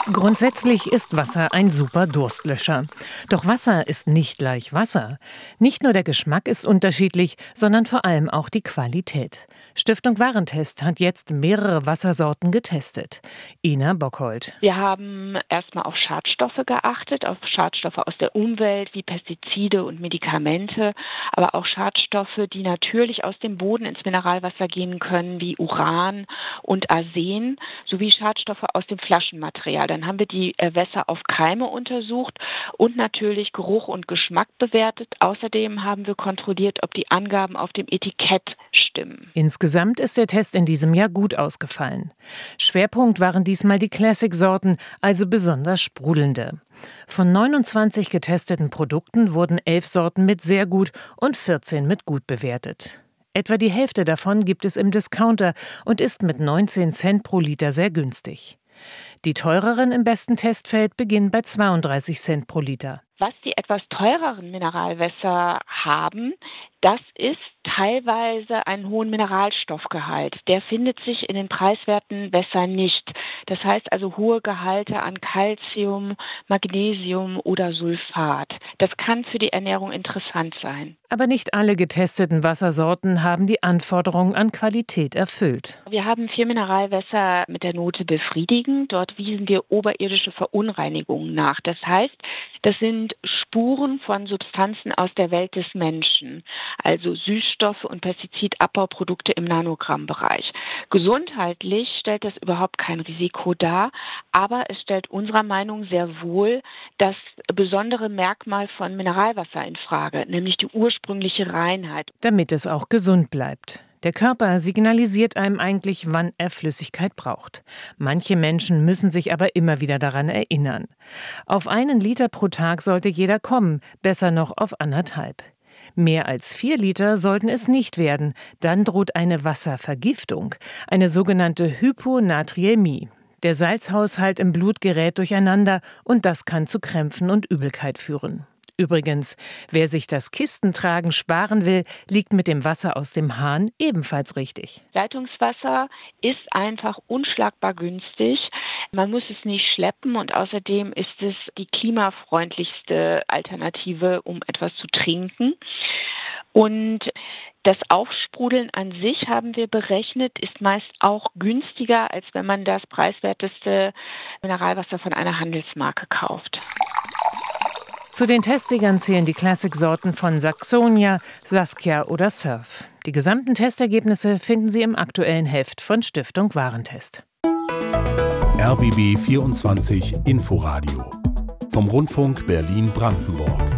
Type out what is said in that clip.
Grundsätzlich ist Wasser ein super Durstlöscher. Doch Wasser ist nicht gleich Wasser. Nicht nur der Geschmack ist unterschiedlich, sondern vor allem auch die Qualität. Stiftung Warentest hat jetzt mehrere Wassersorten getestet. Ina Bockhold. Wir haben erstmal auf Schadstoffe geachtet, auf Schadstoffe aus der Umwelt wie Pestizide und Medikamente, aber auch Schadstoffe, die natürlich aus dem Boden ins Mineralwasser gehen können, wie Uran und Arsen, sowie Schadstoffe aus dem Flaschenmaterial. Dann haben wir die Wässer auf Keime untersucht und natürlich Geruch und Geschmack bewertet. Außerdem haben wir kontrolliert, ob die Angaben auf dem Etikett stimmen. Insgesamt ist der Test in diesem Jahr gut ausgefallen. Schwerpunkt waren diesmal die Classic-Sorten, also besonders sprudelnde. Von 29 getesteten Produkten wurden 11 Sorten mit sehr gut und 14 mit gut bewertet. Etwa die Hälfte davon gibt es im Discounter und ist mit 19 Cent pro Liter sehr günstig. Die teureren im besten Testfeld beginnen bei 32 Cent pro Liter. Was die etwas teureren Mineralwässer haben, das ist teilweise einen hohen Mineralstoffgehalt. Der findet sich in den preiswerten Wässern nicht. Das heißt also hohe Gehalte an Calcium, Magnesium oder Sulfat. Das kann für die Ernährung interessant sein. Aber nicht alle getesteten Wassersorten haben die Anforderungen an Qualität erfüllt. Wir haben 4 Mineralwässer mit der Note befriedigend. Dort wiesen wir oberirdische Verunreinigungen nach. Das heißt, das sind Spuren von Substanzen aus der Welt des Menschen, also Süßstoffe und Pestizidabbauprodukte im Nanogrammbereich. Gesundheitlich stellt das überhaupt kein Risiko dar, aber es stellt unserer Meinung sehr wohl das besondere Merkmal von Mineralwasser in Frage, nämlich die ursprüngliche Reinheit. Damit es auch gesund bleibt. Der Körper signalisiert einem eigentlich, wann er Flüssigkeit braucht. Manche Menschen müssen sich aber immer wieder daran erinnern. Auf 1 Liter pro Tag sollte jeder kommen, besser noch auf 1,5. Mehr als 4 Liter sollten es nicht werden, dann droht eine Wasservergiftung, eine sogenannte Hyponatriämie. Der Salzhaushalt im Blut gerät durcheinander und das kann zu Krämpfen und Übelkeit führen. Übrigens, wer sich das Kistentragen sparen will, liegt mit dem Wasser aus dem Hahn ebenfalls richtig. Leitungswasser ist einfach unschlagbar günstig. Man muss es nicht schleppen und außerdem ist es die klimafreundlichste Alternative, um etwas zu trinken. Und das Aufsprudeln an sich, haben wir berechnet, ist meist auch günstiger, als wenn man das preiswerteste Mineralwasser von einer Handelsmarke kauft. Zu den Testigern zählen die Classic-Sorten von Saxonia, Saskia oder Surf. Die gesamten Testergebnisse finden Sie im aktuellen Heft von Stiftung Warentest. RBB 24 Inforadio vom Rundfunk Berlin-Brandenburg.